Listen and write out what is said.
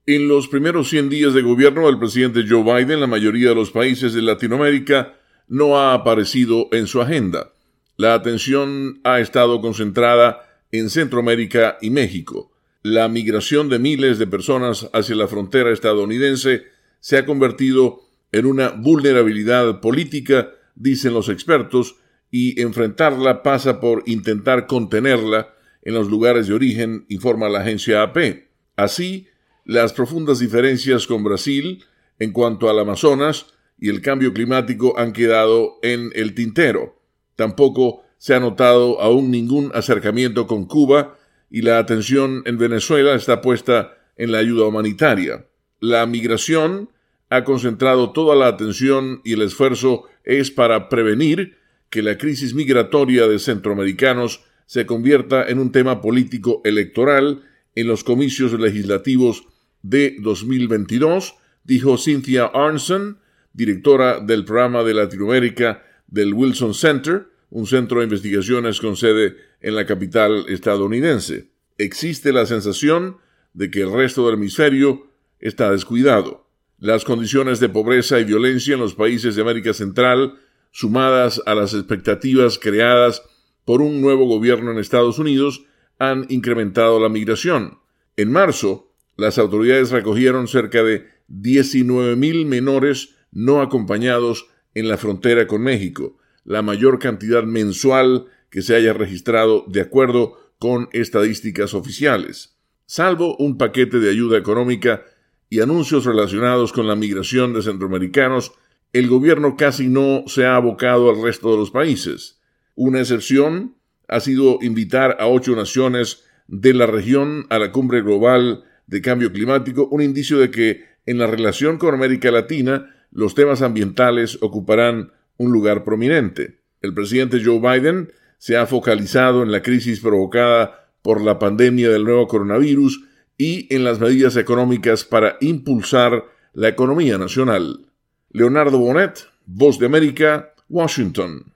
En los primeros 100 días de gobierno del presidente Joe Biden, la mayoría de los países de Latinoamérica no ha aparecido en su agenda. La atención ha estado concentrada en Centroamérica y México. La migración de miles de personas hacia la frontera estadounidense se ha convertido en una vulnerabilidad política, dicen los expertos, y enfrentarla pasa por intentar contenerla en los lugares de origen, informa la agencia AP. Así, las profundas diferencias con Brasil en cuanto al Amazonas y el cambio climático han quedado en el tintero. Tampoco se ha notado aún ningún acercamiento con Cuba y la atención en Venezuela está puesta en la ayuda humanitaria. La migración ha concentrado toda la atención y el esfuerzo es para prevenir que la crisis migratoria de centroamericanos se convierta en un tema político electoral en los comicios legislativos de 2022, dijo Cynthia Arnson, directora del programa de Latinoamérica del Wilson Center, un centro de investigaciones con sede en la capital estadounidense. Existe la sensación de que el resto del hemisferio está descuidado. Las condiciones de pobreza y violencia en los países de América Central, sumadas a las expectativas creadas por un nuevo gobierno en Estados Unidos, han incrementado la migración. En marzo, las autoridades recogieron cerca de 19,000 menores no acompañados en la frontera con México, la mayor cantidad mensual que se haya registrado de acuerdo con estadísticas oficiales. Salvo un paquete de ayuda económica y anuncios relacionados con la migración de centroamericanos, el gobierno casi no se ha abocado al resto de los países. Una excepción ha sido invitar a 8 naciones de la región a la cumbre global de cambio climático, un indicio de que en la relación con América Latina los temas ambientales ocuparán un lugar prominente. El presidente Joe Biden se ha focalizado en la crisis provocada por la pandemia del nuevo coronavirus y en las medidas económicas para impulsar la economía nacional. Leonardo Bonet, Voz de América, Washington.